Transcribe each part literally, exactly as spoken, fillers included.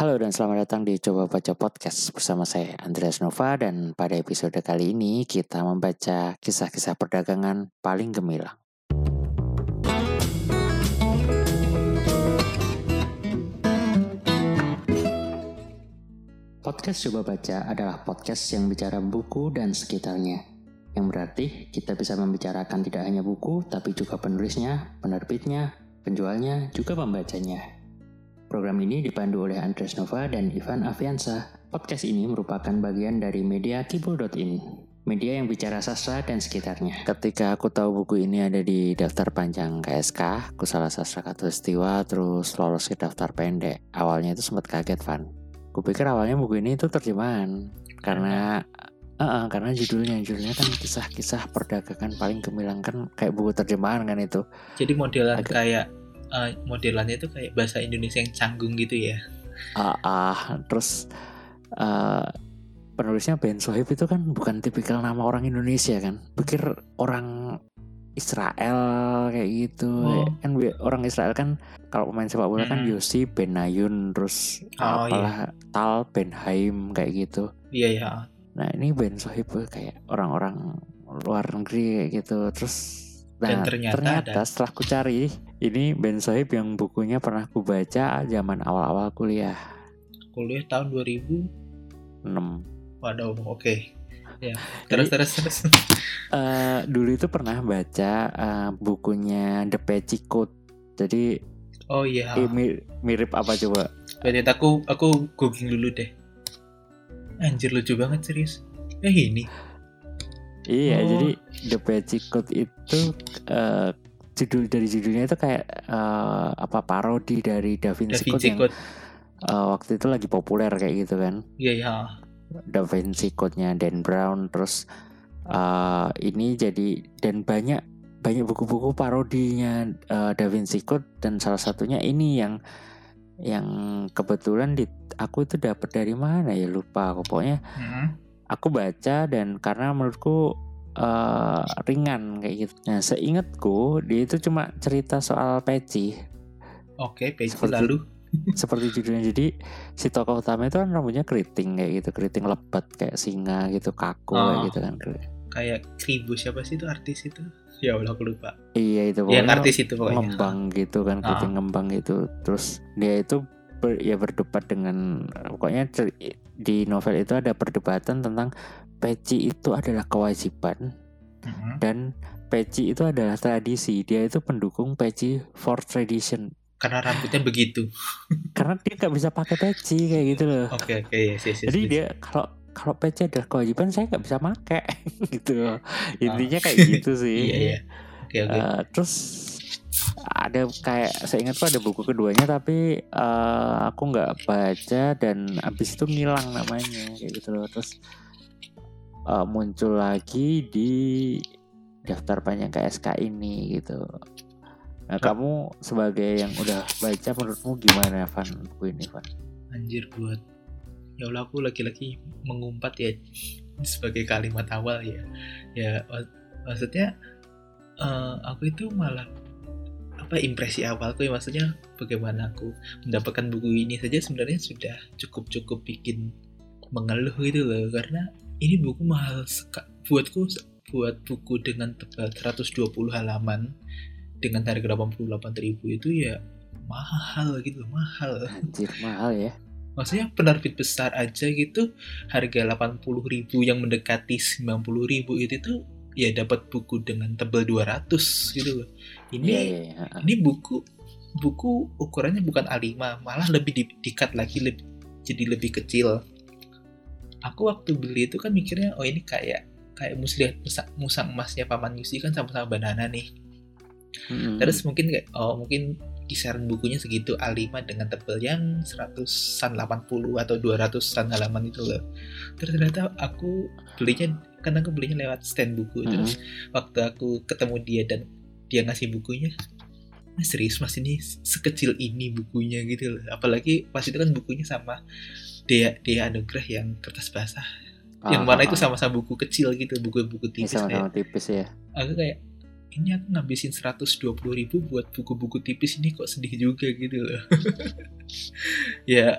Halo dan selamat datang di Coba Baca Podcast bersama saya Andreas Nova, dan pada episode kali ini kita membaca kisah-kisah perdagangan paling gemilang. Podcast Coba Baca adalah podcast yang bicara buku dan sekitarnya, yang berarti kita bisa membicarakan tidak hanya buku tapi juga penulisnya, penerbitnya, penjualnya, juga pembacanya. Program ini dipandu oleh Andreas Nova dan Ivan Afiansa. Podcast ini merupakan bagian dari media kibul dot in, media yang bicara sastra dan sekitarnya. Ketika aku tahu buku ini ada di daftar panjang K S K, aku salah sastra Khatulistiwa, terus lolos ke daftar pendek. Awalnya itu sempat kaget, Van. Kupikir awalnya buku ini itu terjemahan, karena uh, uh, karena judulnya judulnya kan kisah-kisah perdagangan paling gemilang, kan kayak buku terjemahan kan itu. Jadi modelan Agak... kayak Uh, modelannya itu kayak bahasa Indonesia yang canggung gitu ya. Ah, uh, uh, terus uh, penulisnya Ben Sohib itu kan bukan tipikal nama orang Indonesia kan. Pikir orang Israel kayak gitu. Oh. Kan orang Israel kan kalau pemain sepak bola hmm. kan Yossi Benayoun, terus oh, apalah iya. Tal Benhaim kayak gitu. Iya ya. Nah ini Ben Sohib kayak orang-orang luar negeri kayak gitu. Terus nah, dan ternyata, ternyata ada... setelah ku cari, ini Ben Sohib yang bukunya pernah ku baca zaman awal-awal kuliah. Kuliah tahun dua ribu enam. Waduh, oke. Okay. Ya, terus Jadi, terus terus. Uh, dulu itu pernah baca uh, bukunya The Peci Code. Jadi oh iya. Eh, mirip apa coba? Berarti aku aku googling dulu deh. Anjir, lucu banget serius. Eh ini. Iya, oh. Jadi The Peci Code itu uh, judul dari judulnya itu kayak uh, apa parodi dari Da Vinci, Da Vinci Code, Code. Yang uh, waktu itu lagi populer kayak gitu kan. Iya ya. Da Vinci Code-nya Dan Brown, terus uh, ini jadi dan banyak banyak buku-buku parodinya uh, Da Vinci Code, dan salah satunya ini yang yang kebetulan di aku itu dapat dari mana ya lupa aku pokoknya. Hmm. Aku baca dan karena menurutku uh, ringan kayak gitu. Nah, seingatku dia itu cuma cerita soal peci. Oke, peci seperti, lalu seperti judulnya. Jadi si tokoh utama itu kan rambutnya keriting kayak gitu, keriting lebat kayak singa gitu, kaku oh, kayak gitu kan. Kayak Kribo, siapa sih itu artis itu? Ya Allah aku lupa. Iya itu pokoknya. Yang artis itu pokoknya. Ngembang gitu kan, keriting oh. ngembang gitu. Terus dia itu ber, ya berdebat dengan pokoknya cer- di novel itu ada perdebatan tentang peci itu adalah kewajiban uh-huh. dan peci itu adalah tradisi. Dia itu pendukung peci for tradition. Karena rambutnya begitu. Karena dia nggak bisa pakai peci kayak gitu loh. Oke okay, oke okay, yes, yes, yes, Jadi yes. dia kalau kalau peci adalah kewajiban, saya nggak bisa pakai gitu loh. Intinya oh. kayak gitu sih. Iya iya. Oke oke. Terus ada kayak saya ingat tuh ada buku keduanya tapi uh, aku nggak baca dan abis itu ngilang namanya kayak gitu loh. Terus uh, muncul lagi di daftar panjang K S K ini gitu. Nah, kamu sebagai yang udah baca, menurutmu gimana Van buku ini Van? Anjir, buat ya Allah aku lagi-lagi mengumpat ya sebagai kalimat awal ya. Ya maksudnya uh, aku itu malah apa impresi awalku ya, maksudnya bagaimana aku mendapatkan buku ini saja sebenarnya sudah cukup-cukup bikin mengeluh gitu loh, karena ini buku mahal sekali buatku. Buat buku dengan tebal seratus dua puluh halaman dengan harga delapan puluh delapan ribu itu ya mahal gitu loh, mahal. Anjir, mahal ya. Maksudnya penerbit besar aja gitu harga delapan puluh ribu yang mendekati sembilan puluh ribu itu tuh ya dapat buku dengan tebal dua ratus gitu loh. Ini yeah, yeah, yeah. Ini buku buku ukurannya bukan A lima, malah lebih di, dikat lagi lebih, jadi lebih kecil. Aku waktu beli itu kan mikirnya oh ini kayak kayak muslihat musang emasnya Paman Yusi kan sama-sama banana nih. Mm-hmm. Terus mungkin kayak oh mungkin kisaran bukunya segitu A lima dengan tebal yang seratusan delapan puluh atau dua ratusan halaman itu loh. Terus ternyata aku belinya kan aku belinya lewat stand buku. Mm-hmm. Terus waktu aku ketemu dia dan dia ngasih bukunya, nah, serius mas ini sekecil ini bukunya gitu loh. Apalagi pas itu kan bukunya sama Dea Dea Anugrah yang kertas basah. Ah, yang mana ah, itu sama-sama buku kecil gitu, buku-buku tipis sama-sama kayak. Tipis ya. Aku kayak ini aku ngabisin seratus dua puluh ribu buat buku-buku tipis ini kok sedih juga gitu loh. Ya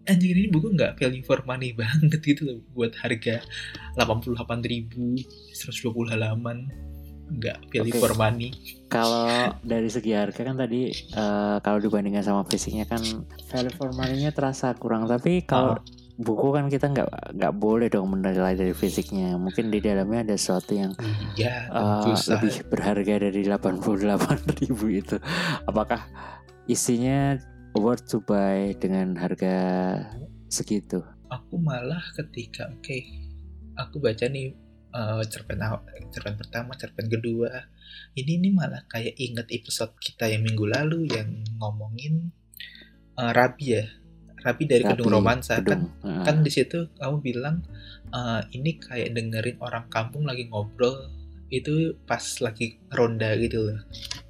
anjir ini buku nggak value for money banget gitu loh buat harga delapan puluh delapan ribu seratus dua puluh halaman, nggak value okay. for money. Kalau dari segi harga kan tadi uh, kalau dibandingkan sama fisiknya kan value for money-nya terasa kurang, tapi kalau oh. buku kan kita nggak nggak boleh dong menilai dari fisiknya. Mungkin di dalamnya ada sesuatu yang ya, uh, lebih berharga dari delapan puluh delapan ribu itu. Apakah isinya worth to buy dengan harga segitu? Aku malah ketika oke okay, aku baca nih uh, cerpen cerpen pertama, cerpen kedua, ini nih malah kayak inget episode kita yang minggu lalu yang ngomongin uh, Rabi ya, Rabi dari Rabi, Kedung Romansa. Kedung. Kan uh. kan di situ kamu bilang uh, ini kayak dengerin orang kampung lagi ngobrol itu pas lagi ronda gitu loh.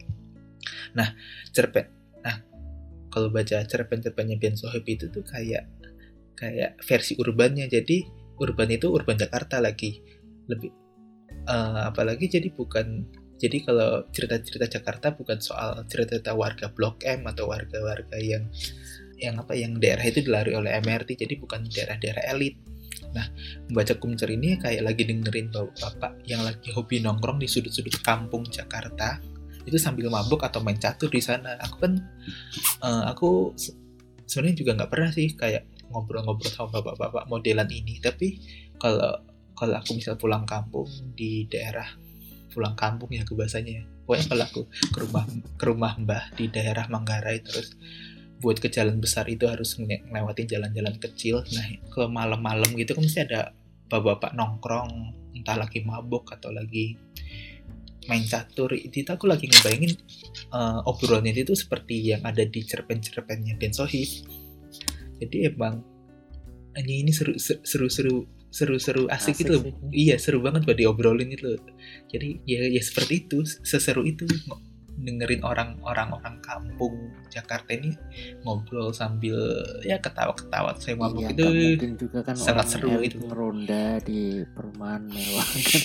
Nah cerpen, nah kalau baca cerpen-cerpennya Ben Sohib itu tuh kayak kayak versi urbannya. Jadi urban itu urban Jakarta lagi lebih uh, apalagi jadi bukan jadi kalau cerita-cerita Jakarta bukan soal cerita-cerita warga Blok M atau warga-warga yang yang apa yang daerah itu dilalui oleh M R T, jadi bukan daerah-daerah elit. Nah membaca Kumcer ini kayak lagi dengerin bapak yang lagi hobi nongkrong di sudut-sudut kampung Jakarta itu sambil mabuk atau main catur di sana. Aku kan uh, aku sebenarnya juga nggak pernah sih kayak ngobrol-ngobrol sama bapak-bapak modelan ini, tapi kalau kalau aku misal pulang kampung di daerah pulang kampung ya kebahasanya, pokoknya kalau aku ke rumah ke rumah mbah di daerah Manggarai terus buat ke jalan besar itu harus ngelewatin jalan-jalan kecil. Nah kalau malam-malam gitu kan mesti ada bapak-bapak nongkrong, entah lagi mabuk atau lagi main catur. Itu aku lagi ngebayangin uh, obrolannya itu seperti yang ada di cerpen-cerpennya Ben Sohib. Jadi emang ini seru seru seru seru seru asik, asik gitu loh. Iya seru banget buat diobrolin itu loh. Jadi ya ya seperti itu, seseru itu dengerin orang-orang orang kampung Jakarta ini ngobrol sambil ya ketawa-ketawa saya mabuk iya, itu mungkin juga kan sangat seru itu ngeronda di perumahan mewah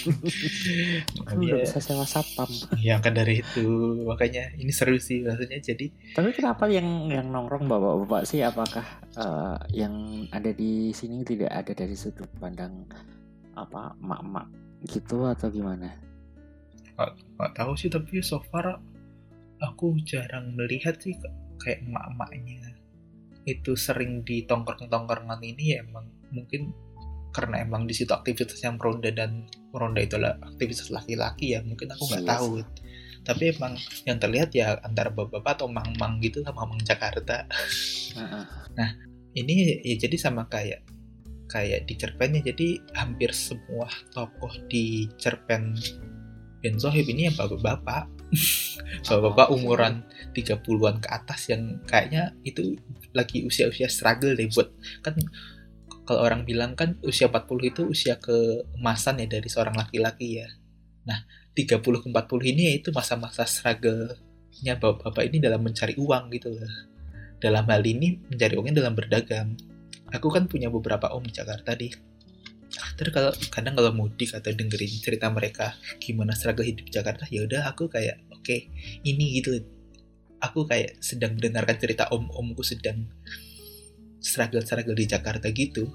kan udah bisa sewa satpam ya kan dari itu makanya ini seru sih rasanya. Jadi tapi kenapa yang yang nongkrong bapak-bapak sih, apakah uh, yang ada di sini tidak ada dari sudut pandang apa mak-mak gitu atau gimana? Nggak, nggak tahu sih, tapi so far aku jarang melihat sih kayak emak-emaknya itu sering di tongkrong-tongkrongan ini. Ya emang mungkin karena emang di situ aktivitas yang meronda dan meronda itu adalah aktivitas laki-laki ya, mungkin aku nggak yes. tahu. Tapi emang yang terlihat ya antara bapak-bapak atau mang-mang gitu sama mang Jakarta. Uh-uh. Nah ini ya jadi sama kayak kayak di cerpennya, jadi hampir semua tokoh di cerpen Ben Sohib ini ya bapak-bapak. Bapak-bapak umuran tiga puluhan ke atas yang kayaknya itu lagi usia-usia struggle deh buat, kan kalau orang bilang kan usia empat puluh itu usia keemasan ya dari seorang laki-laki ya. Nah tiga puluh ke empat puluh ini yaitu masa-masa struggle-nya bapak-bapak ini dalam mencari uang gitu loh. Dalam hal ini mencari uangnya dalam berdagang. Aku kan punya beberapa om di Jakarta nih. Terus kalau kadang kalau mudik atau dengerin cerita mereka gimana struggle hidup di Jakarta, ya udah aku kayak oke okay, ini gitu. Aku kayak sedang mendengarkan cerita om-omku sedang struggle-struggle di Jakarta gitu.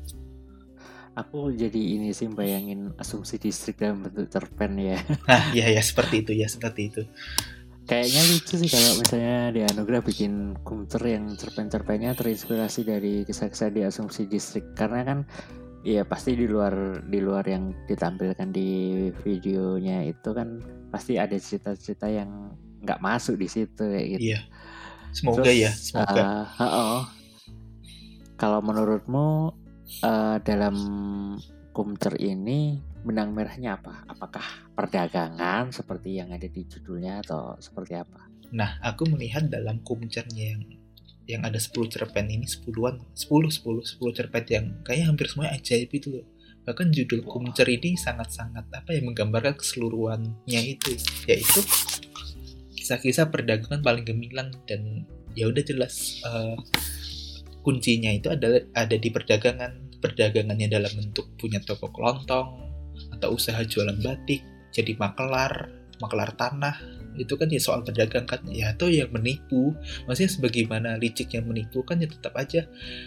Aku jadi ini sih bayangin asumsi distrik dalam bentuk cerpen ya. Nah, ya ya seperti itu ya seperti itu. Kayaknya lucu sih kalau misalnya di Anugerah bikin Kumcer yang cerpen-cerpennya terinspirasi dari kisah-kisah di asumsi distrik, karena kan iya pasti di luar di luar yang ditampilkan di videonya itu kan pasti ada cerita-cerita yang nggak masuk di situ kayak gitu. Iya. Semoga Terus, ya. Semoga. Uh, uh-oh. Kalau menurutmu uh, dalam Kumcer ini benang merahnya apa? Apakah perdagangan seperti yang ada di judulnya atau seperti apa? Nah, aku melihat dalam Kumcernya yang yang ada sepuluh cerpen ini, sepuluhan, sepuluh, sepuluh, sepuluh cerpen yang kayaknya hampir semuanya ajaib itu loh. Bahkan judul Kumcer ini sangat-sangat apa ya, menggambarkan keseluruhannya itu, yaitu kisah-kisah perdagangan paling gemilang. Dan ya udah jelas uh, kuncinya itu adalah ada di perdagangan. Perdagangannya dalam bentuk punya toko kelontong atau usaha jualan batik, jadi makelar, makelar tanah. Itu kan ya soal pedagang kan ya, atau yang menipu, maksudnya sebagaimana liciknya menipu kan ya tetap aja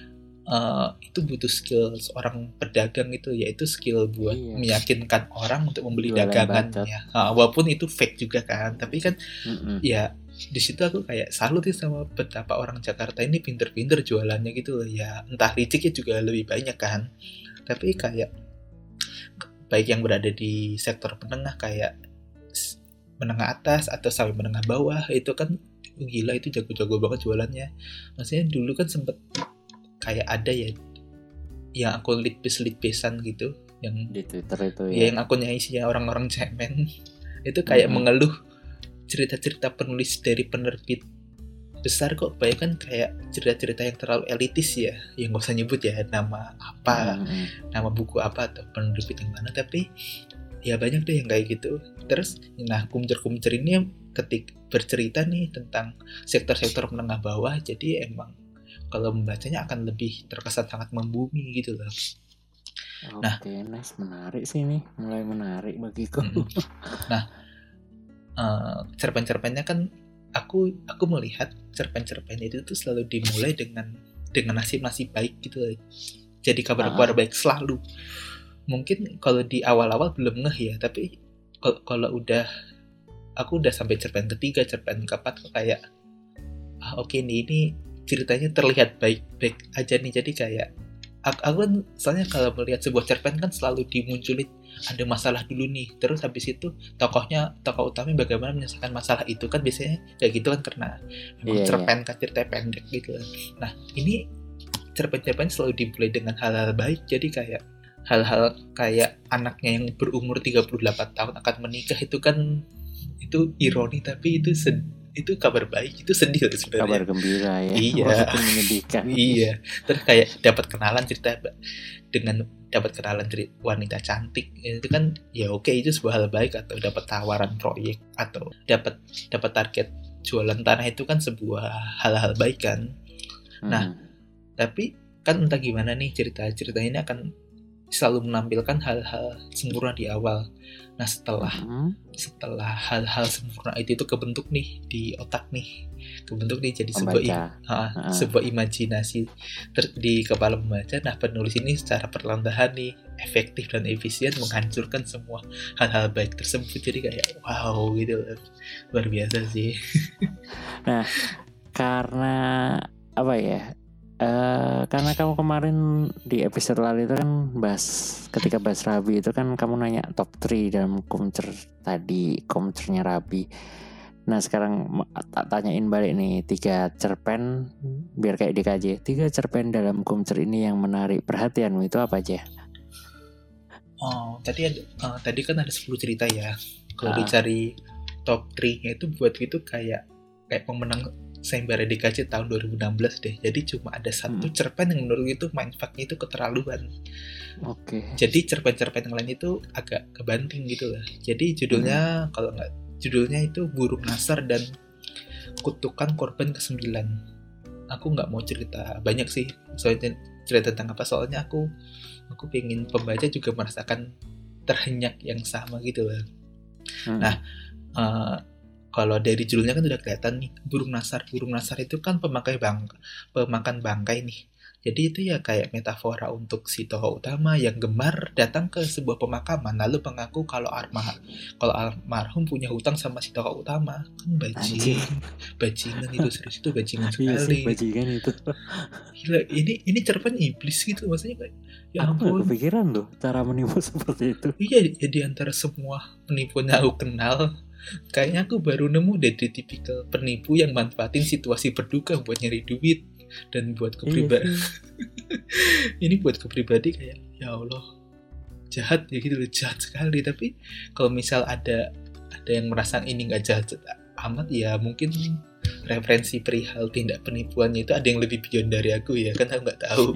uh, itu butuh skill seorang pedagang itu, yaitu skill buat iya. meyakinkan orang untuk membeli jualan dagangannya, uh, walaupun itu fake juga kan, tapi kan Mm-mm. ya di situ aku kayak salut sih sama betapa orang Jakarta ini pinter-pinter jualannya gitu loh ya, entah liciknya juga lebih banyak kan, tapi kayak baik yang berada di sektor menengah kayak menengah atas atau sampai menengah bawah itu kan gila, itu jago-jago banget jualannya. Maksudnya dulu kan sempet kayak ada ya yang akun litbis-litbisan gitu yang di Twitter itu ya, ya yang akunnya isinya orang-orang cemen itu kayak mm-hmm. mengeluh cerita-cerita penulis dari penerbit besar kok banyak kan kayak cerita-cerita yang terlalu elitis ya, yang gak usah nyebut ya nama apa, mm-hmm. nama buku apa atau penerbit yang mana, tapi ya banyak deh yang kayak gitu. Terus nah kumcer-kumcer ini ketik bercerita nih tentang sektor-sektor menengah bawah, jadi emang kalau membacanya akan lebih terkesan sangat membumi gitu loh. Nah, oke, nice, menarik sih nih, mulai menarik bagiku. Mm, nah, uh, cerpen-cerpennya kan aku aku melihat cerpen-cerpen itu tuh selalu dimulai dengan dengan nasib-nasib baik gitu loh. Jadi kabar-kabar ah. baik selalu. Mungkin kalau di awal-awal belum ngeh ya, tapi kalau, kalau udah aku udah sampai cerpen ketiga, cerpen keempat kok kayak ah oke okay nih, ini ceritanya terlihat baik-baik aja nih. Jadi kayak aku, aku kan soalnya kalau melihat sebuah cerpen kan selalu dimunculin ada masalah dulu nih, terus habis itu tokohnya tokoh utama bagaimana menyelesaikan masalah itu kan biasanya kayak gitu kan, karena memang yeah, cerpen yeah. kan cerita pendek gitu. Nah ini cerpen-cerpen selalu dimulai dengan hal-hal baik, jadi kayak hal-hal kayak anaknya yang berumur tiga puluh delapan tahun akan menikah itu kan itu ironi, tapi itu sed, itu kabar baik, itu sedih sebenarnya. Kabar gembira ya. Iya. Walaupun menyedihkan. Iya. Terus kayak dapat kenalan cerita dengan dapat kenalan cerita wanita cantik itu kan ya oke, itu sebuah hal baik, atau dapat tawaran proyek atau dapat dapat target jualan tanah itu kan sebuah hal-hal baik kan. Hmm. Nah, tapi kan entah gimana nih cerita-cerita ini akan selalu menampilkan hal-hal sempurna di awal. Nah setelah hmm. setelah hal-hal sempurna itu itu kebentuk nih di otak nih, kebentuk nih jadi sebuah im- uh, uh. sebuah imajinasi ter- di kepala pembaca. Nah penulis ini secara perlahan nih efektif dan efisien menghancurkan semua hal-hal baik tersebut. Jadi kayak wow gitu, luar biasa sih. Nah karena apa ya? Uh, karena kamu kemarin di episode lalu itu kan bahas, ketika bahas Rabi itu kan kamu nanya top tiga dalam kumcer tadi, kumcernya Rabi. Nah sekarang tak tanyain balik nih, tiga cerpen biar kayak D K J, tiga cerpen dalam kumcer ini yang menarik perhatianmu itu apa aja? Oh tadi ada, uh, tadi kan ada sepuluh cerita ya. Kalau ah. dicari top tiga-nya itu buat itu kayak kayak pemenang sayembara D K J tahun dua ribu enam belas deh. Jadi cuma ada satu hmm. cerpen yang menurut itu mindfuck-nya itu keterlaluan. Oke. Okay. Jadi cerpen-cerpen yang lain itu agak kebanting gitu lah. Jadi judulnya hmm. kalau nggak judulnya itu Burung Nasar dan Kutukan Korban Kesembilan. Aku nggak mau cerita banyak sih soalnya cerita tentang apa, soalnya aku aku pengen pembaca juga merasakan terhenyak yang sama gitu lah. Hmm. Nah. Uh, Kalau dari judulnya kan udah kelihatan nih, burung nasar. Burung nasar itu kan pemakai bang, pemakan bangkai nih. Jadi itu ya kayak metafora untuk si tokoh utama yang gemar datang ke sebuah pemakaman lalu mengaku kalau armah, kalau almarhum punya hutang sama si tokoh utama. Kan bajing, bajingan itu, serius itu bajingan sekali. Iya sih, bajingan itu. Gila, ini ini cerpen iblis gitu, maksudnya kayak ya aku ampun. Gak kepikiran loh cara menipu seperti itu. Iya, jadi antara semua penipuan yang aku kenal, kayaknya aku baru nemu deh di tipikal penipu yang manfaatin situasi berduka buat nyari duit. Dan buat kepribadi iya, ini buat kepribadi kayak ya Allah jahat ya gitu loh, jahat sekali. Tapi kalau misal ada ada yang merasa ini nggak jahat amat ya mungkin referensi perihal tindak penipuannya itu ada yang lebih beyond dari aku ya kan, aku nggak tahu.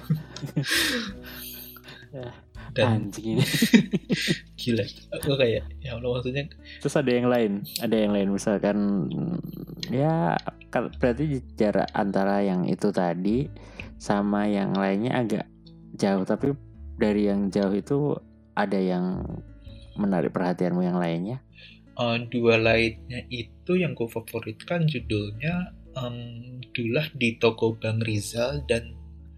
Iya. Dan anjing ini gila, aku kayak ya Allah maksudnya. Terus ada yang lain, ada yang lain misalkan ya berarti jarak antara yang itu tadi sama yang lainnya agak jauh, tapi dari yang jauh itu ada yang menarik perhatianmu yang lainnya? Uh, dua lainnya itu yang gue favoritkan judulnya um, Dulah di Toko Bang Rizal dan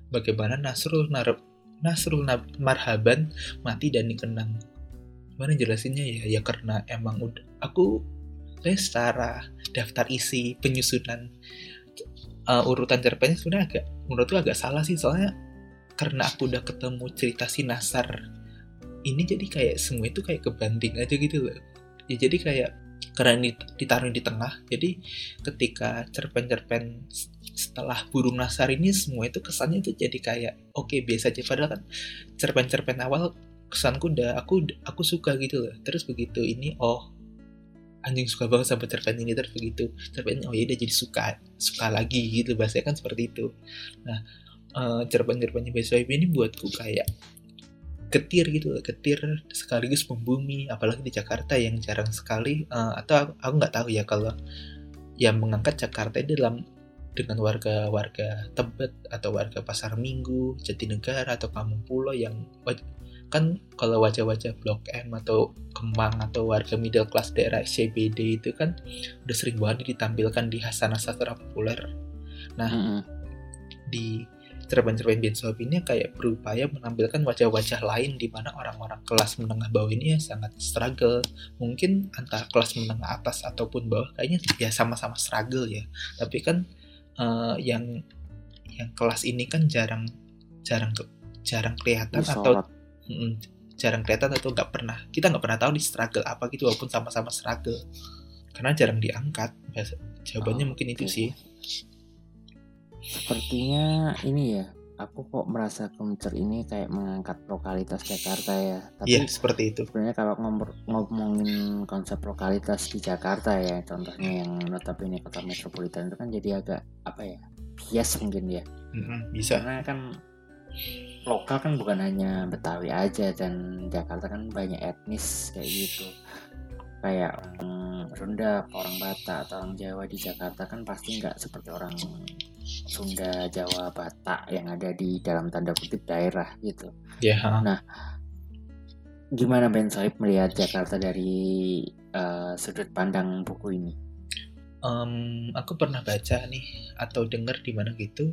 bagaimana Nasrul Nar Nasrul Marhaban mati dan dikenang. Gimana jelasinnya ya? Ya karena emang udah aku saya secara daftar isi penyusunan uh, urutan cerpennya sebenarnya agak menurutku agak salah sih, soalnya karena aku udah ketemu cerita si Nasar ini jadi kayak semua itu kayak kebanding aja gitu loh. Ya jadi kayak karena ini ditaruh di tengah, jadi ketika cerpen-cerpen setelah Burung Nasar ini semua itu kesannya itu jadi kayak oke okay, biasa aja, padahal kan cerpen-cerpen awal kesanku udah aku aku suka gitu loh. Terus begitu ini oh anjing suka banget sama cerpen ini, terus begitu cerpen oh ya udah jadi suka suka lagi gitu, bahasanya kan seperti itu. Nah uh, cerpen-cerpennya B S W ini buatku kayak getir gitu, getir sekaligus membumi, apalagi di Jakarta yang jarang sekali uh, atau aku nggak tahu ya kalau yang mengangkat Jakarta ini dalam dengan warga-warga Tebet atau warga Pasar Minggu, Jatinegara atau Kampung Pulo yang kan kalau wajah-wajah Blok M atau Kemang atau warga middle class daerah C B D itu kan udah sering banget ditampilkan di hasanah sastra populer. Nah mm-hmm. di cerpen-cerpen Ben Soeb ini kayak berupaya menampilkan wajah-wajah lain di mana orang-orang kelas menengah bawah ini ya sangat struggle. Mungkin antara kelas menengah atas ataupun bawah kayaknya ya sama-sama struggle ya. Tapi kan uh, yang yang kelas ini kan jarang jarang jarang kelihatan atau mm, jarang kelihatan atau nggak pernah kita nggak pernah tahu di struggle apa gitu walaupun sama-sama struggle karena jarang diangkat. Jawabannya oh, mungkin itu okay. sih. Sepertinya ini ya, aku kok merasa Kumcer ini kayak mengangkat lokalitas Jakarta ya. Tapi iya, seperti itu. Sebenarnya kalau ngom- ngomongin konsep lokalitas di Jakarta ya, contohnya yang notabene kota metropolitan itu kan jadi agak apa ya, bias mungkin ya. Mm-hmm, bisa. Karena kan lokal kan bukan hanya Betawi aja, dan Jakarta kan banyak etnis kayak gitu. Kayak orang Sunda, orang Batak atau orang Jawa di Jakarta kan pasti nggak seperti orang Sunda, Jawa, Batak yang ada di dalam tanda kutip daerah gitu. Yeah. Nah, gimana Ben Soeb melihat Jakarta dari uh, sudut pandang buku ini? Um, aku pernah baca nih atau dengar di mana gitu,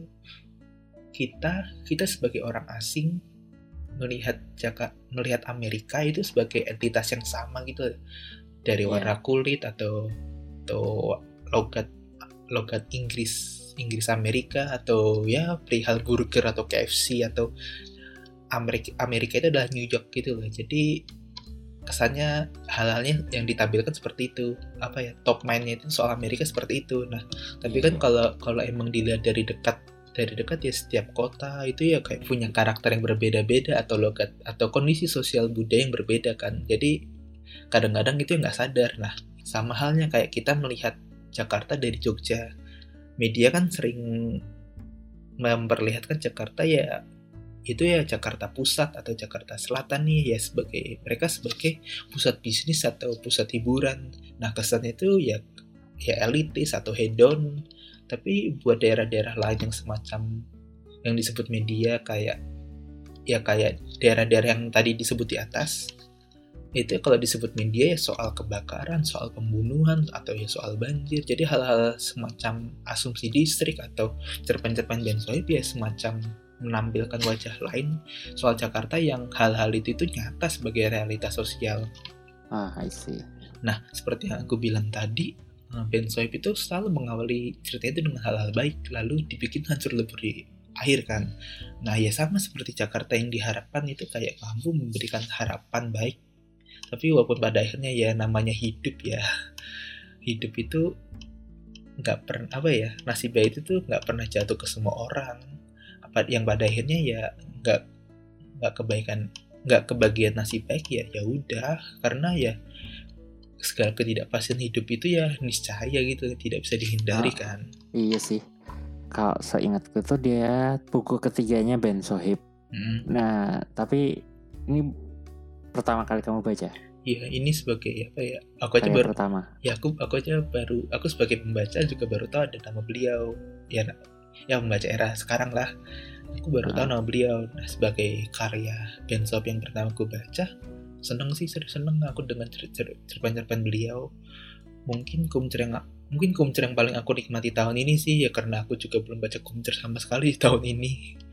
kita kita sebagai orang asing melihat Jakarta, melihat Amerika itu sebagai entitas yang sama gitu. Dari warna yeah. kulit atau atau logat logat Inggris Inggris Amerika atau ya perihal burger atau K F C atau Amerika Amerika itu adalah New York gitu loh. Jadi kesannya hal-halnya yang ditampilkan seperti itu, apa ya, top mind-nya itu soal Amerika seperti itu. Nah tapi kan kalau kalau emang dilihat dari dekat dari dekat ya setiap kota itu ya kayak punya karakter yang berbeda-beda atau logat atau kondisi sosial budaya yang berbeda kan. Jadi kadang-kadang itu nggak sadar. Nah, sama halnya kayak kita melihat Jakarta dari Jogja. Media kan sering memperlihatkan Jakarta ya itu ya Jakarta Pusat atau Jakarta Selatan nih ya sebagai mereka sebagai pusat bisnis atau pusat hiburan. Nah, kesannya itu ya ya elitis atau hedon. Tapi buat daerah-daerah lain yang semacam yang disebut media kayak ya kayak daerah-daerah yang tadi disebut di atas, itu kalau disebut media ya soal kebakaran, soal pembunuhan, atau ya soal banjir. Jadi hal-hal semacam asumsi distrik atau cerpen-cerpen Ben Soeb ya semacam menampilkan wajah lain soal Jakarta yang hal-hal itu itu nyata sebagai realitas sosial. Ah, I see. Nah, seperti yang aku bilang tadi, Ben Soeb itu selalu mengawali cerita itu dengan hal-hal baik, lalu dibikin hancur lebur di akhir kan. Nah, ya sama seperti Jakarta yang diharapkan itu kayak mampu memberikan harapan baik. Tapi walaupun pada akhirnya ya namanya hidup ya, hidup itu nggak pernah apa ya nasib baik itu tuh nggak pernah jatuh ke semua orang. Apa yang pada akhirnya ya nggak nggak kebaikan nggak kebagian nasib baik ya ya udah, karena ya segala ketidakpastian hidup itu ya niscaya gitu, tidak bisa dihindari ah, kan. Iya sih. Kalau seingatku tuh dia buku ketiganya Ben Soeb. Hmm. Nah tapi ini pertama kali kamu baca? Iya, ini sebagai apa ya? Aku aja baru pertama. Ya aku aku aja baru aku sebagai pembaca juga baru tahu ada nama beliau. Ya ya pembaca era sekarang lah. Aku baru ah. tahu nama beliau. Nah, sebagai karya Ben Soeb yang pertama aku baca, seneng sih, serius seneng aku dengan cerpen-cerpen beliau. Mungkin Kumcer yang mungkin Kumcer yang paling aku nikmati tahun ini sih ya karena aku juga belum baca Kumcer sama sekali tahun ini.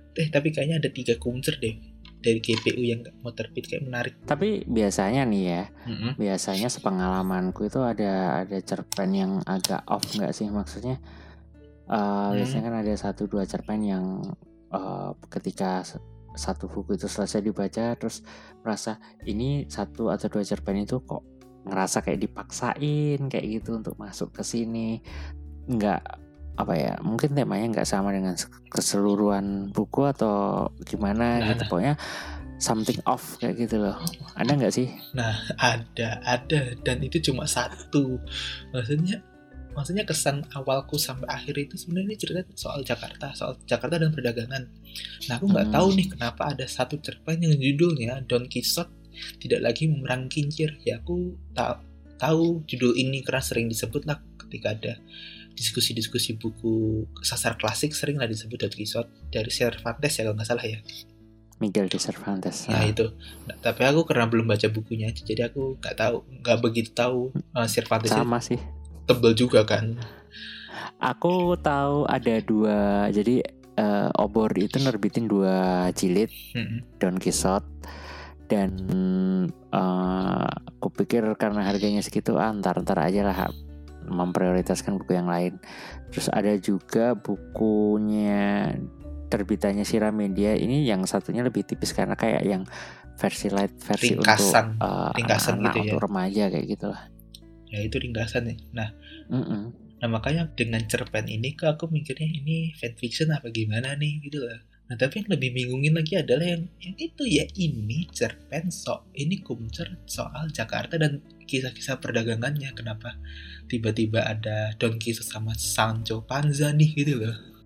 eh tapi kayaknya ada tiga kuncer deh dari G P U yang mau terbit, kayak menarik. Tapi biasanya nih ya, mm-hmm. biasanya sepengalamanku itu ada ada cerpen yang agak off nggak sih, maksudnya uh, hmm. biasanya kan ada satu dua cerpen yang uh, ketika satu buku itu selesai dibaca terus merasa ini satu atau dua cerpen itu kok ngerasa kayak dipaksain kayak gitu untuk masuk ke sini, nggak apa ya, mungkin temanya nggak sama dengan keseluruhan buku atau gimana nah, gitu nah. Pokoknya something off kayak gitu loh, ada nggak sih? Nah ada ada dan itu cuma satu, maksudnya maksudnya kesan awalku sampai akhir itu sebenarnya cerita soal Jakarta, soal Jakarta dan perdagangan. Nah aku nggak hmm. tahu nih kenapa ada satu cerpen yang judulnya Don Quixote tidak lagi memerangi kincir. Ya aku ta- tahu judul ini karena sering disebut lah ketika ada diskusi-diskusi buku sastra klasik, sering lah disebut Don Quixote dari Cervantes ya kalau nggak salah ya. Miguel de Cervantes. Nah itu. Nah, tapi aku karena belum baca bukunya, jadi aku nggak tahu, nggak begitu tahu uh, Cervantes. Sama sih. Tebel juga kan. Aku tahu ada dua, jadi uh, Obor itu nerbitin dua jilid mm-hmm. Don Quixote. Dan uh, aku pikir karena harganya segitu, ah, ntar-ntar aja lah memprioritaskan buku yang lain. Terus ada juga bukunya terbitannya Siramedia, ini yang satunya lebih tipis karena kayak yang versi light, versi ringkasan, untuk uh, ringkasan anak-anak gitu ya. Untuk remaja kayak gitulah. Ya itu ringkasan ya. Nah, Mm-mm. nah makanya dengan cerpen ini kok aku mikirnya ini fanfiction apa gimana nih gitu lah. Nah tapi yang lebih bingungin lagi adalah yang, yang itu ya ini cerpen so ini kumcer soal Jakarta dan kisah-kisah perdagangannya. Kenapa tiba-tiba ada Don Quixote sama Sancho Panza nih gitu loh.